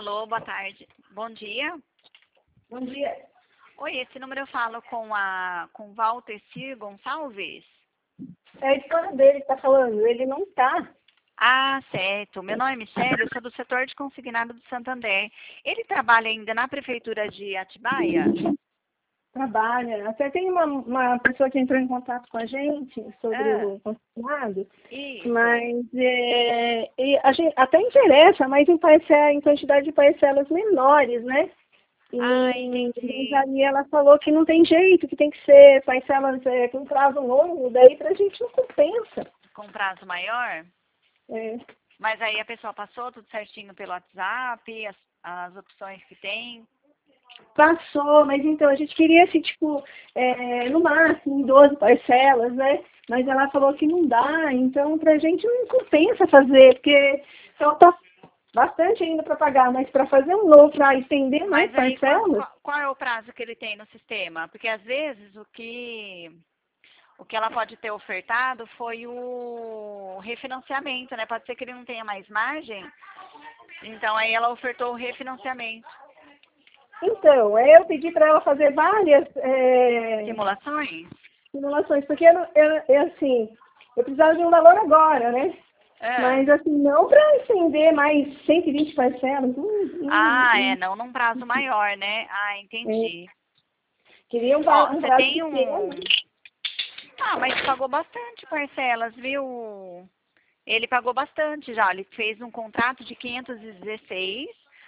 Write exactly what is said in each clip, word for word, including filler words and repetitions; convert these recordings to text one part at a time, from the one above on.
Alô, boa tarde. Bom dia. Bom dia. Oi, esse número eu falo com a com Walter Cir Gonçalves? É a esposa dele que tá falando, ele não tá. Ah, certo. Meu nome é Michele, eu sou do setor de consignado do Santander. Ele trabalha ainda na prefeitura de Atibaia? Trabalha. Até tem uma, uma pessoa que entrou em contato com a gente sobre Ah, o consignado, isso. mas é, e a gente, até interessa, mas em, parcela, em quantidade de parcelas menores, né? E Ah, mas entendi. aí ela falou que não tem jeito, que tem que ser parcelas é, com prazo longo, daí pra gente não compensa. Com prazo maior? É. Mas aí a pessoa passou tudo certinho pelo WhatsApp, as, as opções que tem? Passou, mas então a gente queria assim, tipo, é, no máximo em doze parcelas, né? Mas ela falou que não dá, então pra gente não compensa fazer, porque falta bastante ainda para pagar, mas para fazer um novo, para estender mais Mas aí qual, parcelas, qual, qual é o prazo que ele tem no sistema? Porque às vezes o que o que ela pode ter ofertado foi o refinanciamento, né? Pode ser que ele não tenha mais margem, então aí ela ofertou o refinanciamento. então, aí eu pedi para ela fazer várias é, Simulações? simulações, porque eu, eu, eu, assim, eu precisava de um valor agora, né? É. Mas assim, não para estender mais cento e vinte parcelas. Hum, hum, Ah, é, hum, não num prazo maior, né? Ah, é, entendi. queria um, Ó, pra- um você prazo tem pequeno. um. Ah, mas pagou bastante parcelas, viu? Ele pagou bastante já. Ele fez um contrato de quinhentos e dezesseis,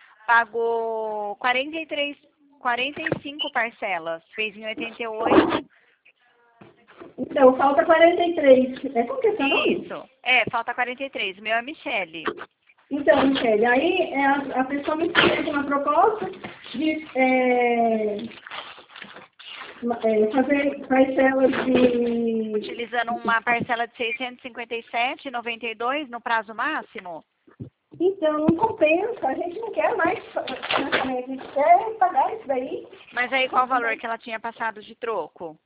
pagou quarenta e três, quarenta e cinco parcelas, fez em oitenta e oito. Então, falta quarenta e três. É, como que é seu nome? Isso. É, falta quarenta e três. O meu é Michele. Então, Michele, aí é, a, a pessoa me fez uma proposta de é, ma- é, fazer parcelas de... Utilizando uma parcela de seiscentos e cinquenta e sete reais e noventa e dois no prazo máximo. Então, não compensa, a gente não quer mais financiamento, a gente quer pagar isso daí. Mas aí qual o valor que ela tinha passado de troco?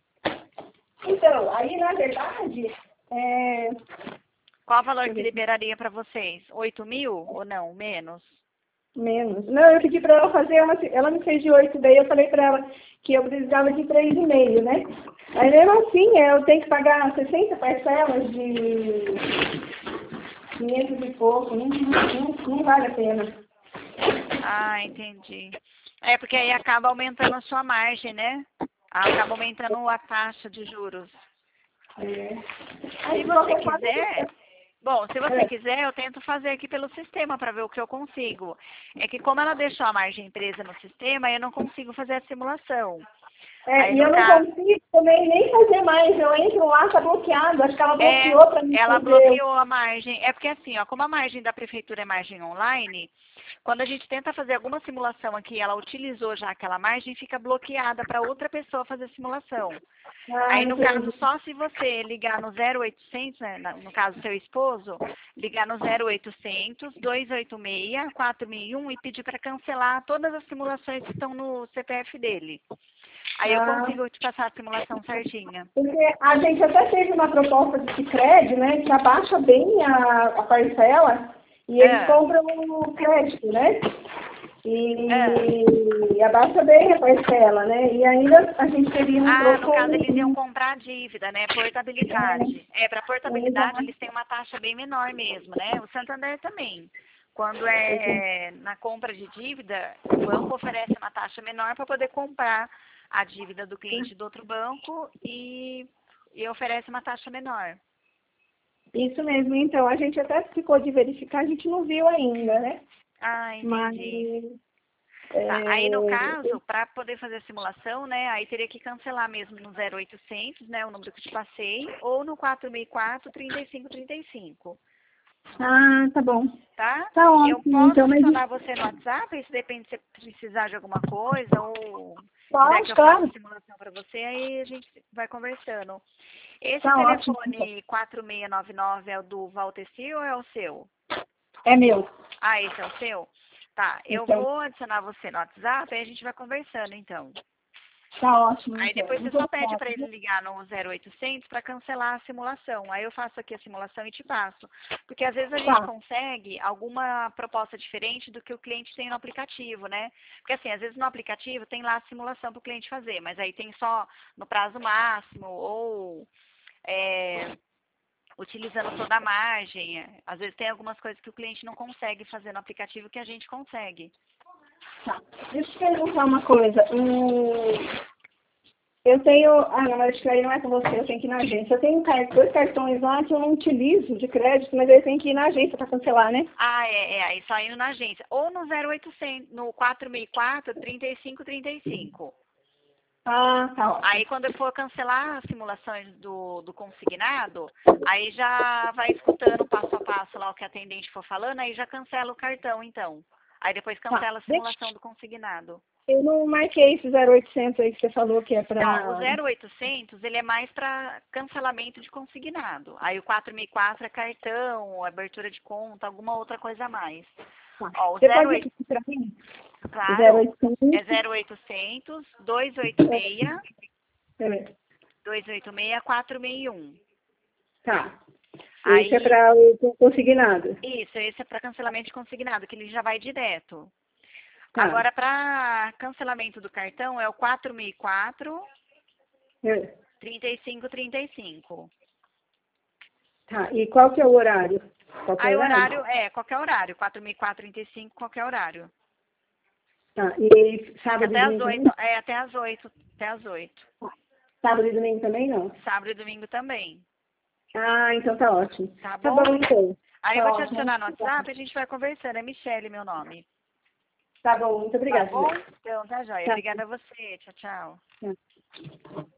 Então, aí na verdade, é, Qual o deixa valor eu que ver, liberaria para vocês? oito mil ou não? Menos? menos. Não, eu pedi para ela fazer, uma, ela me fez de oito, daí eu falei para ela que eu precisava de três e meio, né? Aí mesmo assim, eu tenho que pagar sessenta parcelas de quinhentos e pouco, não, não, não vale a pena. Ah, entendi. É porque aí acaba aumentando a sua margem, né? Acaba aumentando a taxa de juros. É. Se Aí, de você qualquer forma, quiser, bom, se você é, quiser, eu tento fazer aqui pelo sistema para ver o que eu consigo. É que como ela deixou a margem presa no sistema, eu não consigo fazer a simulação. é, Aí e no eu não caso, consigo também nem fazer mais, eu entro lá, tá bloqueado, acho que ela é, bloqueou para mim ela fazer. bloqueou a margem. É porque assim, ó, como a margem da prefeitura é margem online, quando a gente tenta fazer alguma simulação aqui, ela utilizou já aquela margem, fica bloqueada para outra pessoa fazer a simulação. Ah, Aí, no caso, entendi. só se você ligar no zero oitocentos, né, na- no caso, seu esposo, ligar no zero oitocentos, dois oito seis, quatro mil e um e pedir para cancelar todas as simulações que estão no C P F dele. Aí eu Ah, consigo te passar a simulação certinha. porque a gente até teve uma proposta de Sicredi, né, que abaixa bem a, a parcela e eles É, compram o crédito, né? é. E abaixa bem a parcela, né? E ainda a gente teria um Ah, no troco. caso, eles iam comprar a dívida, né? Portabilidade. É, para portabilidade, Exato. eles têm uma taxa bem menor mesmo, né? O Santander também. Quando é na compra de dívida, o banco oferece uma taxa menor para poder comprar a dívida do cliente do outro banco e, e oferece uma taxa menor. Isso mesmo, então, a gente até ficou de verificar, a gente não viu ainda, né? Ah, Mas entendi. Tá, aí no é, caso, para poder fazer a simulação, né, aí teria que cancelar mesmo no zero oitocentos, né, o número que eu te passei, ou no quatro seis quatro, trinta e cinco trinta e cinco, ah, tá bom. tá? Tá Eu ótimo, posso então, mas adicionar você no WhatsApp, isso depende se você precisar de alguma coisa ou quiser que pode, eu faça a claro. simulação para você, aí a gente vai conversando. Esse Tá ótimo. telefone quatro seis nove nove é o do Valteci ou é o seu? É meu. Ah, esse é o seu? Tá, eu Então, vou adicionar você no WhatsApp e a gente vai conversando então. Tá ótimo. Aí então. depois você Muito só pede para obrigada. ele ligar no zero oitocentos para cancelar a simulação. Aí eu faço aqui a simulação e te passo. Porque às vezes a gente Tá. consegue alguma proposta diferente do que o cliente tem no aplicativo, né? Porque assim, às vezes no aplicativo tem lá a simulação para o cliente fazer, mas aí tem só no prazo máximo ou é, utilizando toda a margem. Às vezes tem algumas coisas que o cliente não consegue fazer no aplicativo que a gente consegue. Tá. Deixa eu te perguntar uma coisa. Hum, eu tenho. Ah, não, mas acho que aí não é com você, eu tenho que ir na agência. Eu tenho car- dois cartões lá que eu não utilizo de crédito, mas eu tenho que ir na agência para cancelar, né? Ah, é, é, aí só indo na agência. Ou no zero oitocentos, no quatro seis quatro, trinta e cinco trinta e cinco. Ah, tá ótimo. Aí quando eu for cancelar as simulações do, do consignado, aí já vai escutando passo a passo lá o que a atendente for falando, aí já cancela o cartão, então. Aí depois Tá. cancela a Deixa. simulação do consignado. Eu não marquei esse zero oitocentos aí que você falou que é Então, o para. zero oitocentos, ele é mais para cancelamento de consignado. Aí o quatro seis quatro é cartão, abertura de conta, alguma outra coisa a mais. Tá. Ó, o Você zero pode oitocentos, repetir para mim? Zero claro, oitocentos. é zero oitocentos, dois oito seis, É. dois oito seis, quatro seis um. Tá. Esse é Aí, para o consignado. isso, esse é para cancelamento de consignado, que ele já vai direto. Tá. Agora, para cancelamento do cartão, é o quatro seis quatro, É. trinta e cinco trinta e cinco. Tá. E qual que é o horário? Qual que é Aí o o horário? horário é qualquer horário, quatro seis quatro, trinta e cinco, qualquer horário. Tá. E sábado e Até às domingo oito, também? é até às oito, até às oito. Tá. Sábado e domingo também não? Sábado e domingo também, Ah, então tá ótimo. tá Tá bom? bom, então. Aí eu Tá vou te ótimo. adicionar no Muito obrigada. WhatsApp e a gente vai conversando. É Michele meu nome. Tá bom, muito Tá obrigada. bom? Então, tá joia. Tchau. Obrigada a você. Tchau, tchau. Tchau.